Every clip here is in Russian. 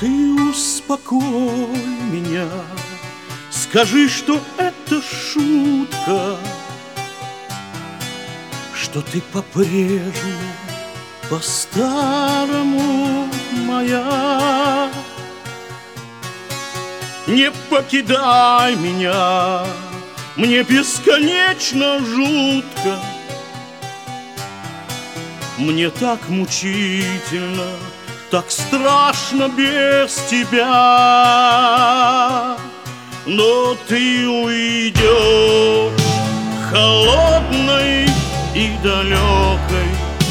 ты успокой меня, скажи, что это шутка, что ты по-прежнему, по-старому моя. Не покидай меня, мне бесконечно жутко, мне так мучительно, так страшно без тебя. Но ты уйдешь холодной и далекой,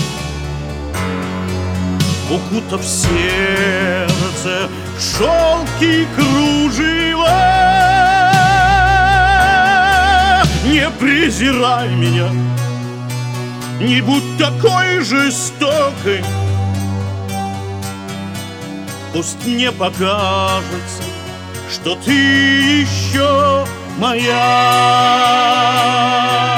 укутав сердце в шелки кружева. Не презирай меня, не будь такой жестокой, пусть мне покажется, что ты еще моя.